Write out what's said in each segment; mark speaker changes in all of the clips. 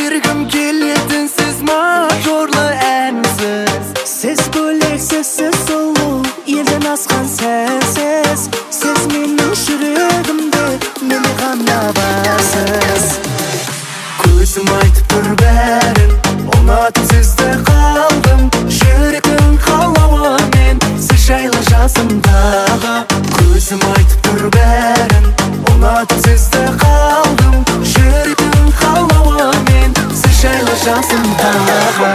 Speaker 1: бергім келетін сіз мажорлы әнсіз.
Speaker 2: Сіз бөлек, сіз сұлу, елден асқан сәсіз. Сіз менің жүрегімде, мені ғана басыз.
Speaker 1: Көзім айтып тұр бәрін, ұнатып сізді қалдым. Жүректің қалауымен сіз жайлы жасымдағы. Көзім айтып тұр бәрін, ұнатып сізді қалдым. Жүректің қалауымен сіз жайлы жасымдағы.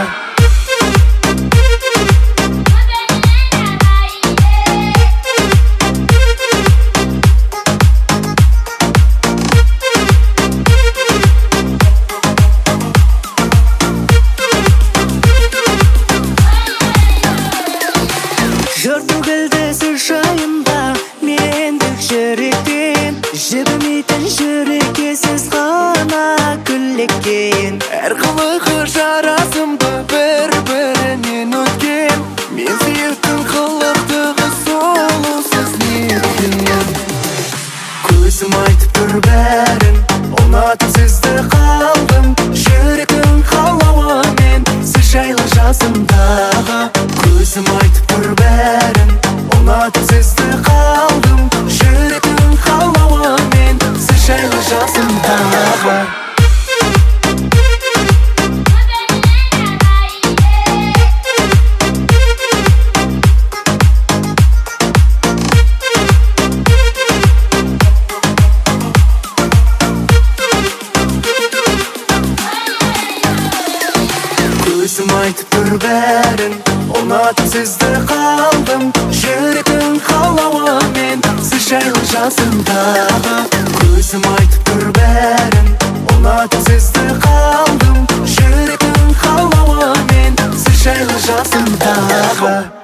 Speaker 2: Жыр төгілді сіз жайында, мендік жүректен. Жібімейтін жүрекке сіз ғана күллеккен.
Speaker 1: Әр қылығы жарасымды бір-бірінен өткен. Мен сүйіктің қылықтығы солу сіз неткен. Көзім айтып тұр бәрін, ұнатып сізді қалдым. Жүректің қалауымен сіз жайлы жасымдағы. Көзім айтып тұр бәрін, ұнатып сізді қалдым. Жүректің қалауымен сіз жайлы жасымдағы. Көзім айтып тұр бәрін, ұнатып сізді қалдым. Жүректің қалауымен сіз жайлы жасымдағы. Көзім айтып тұр бәрін, ұнатып сізді қалдым. Жүректің қалауымен сіз жайлы жасымдағы.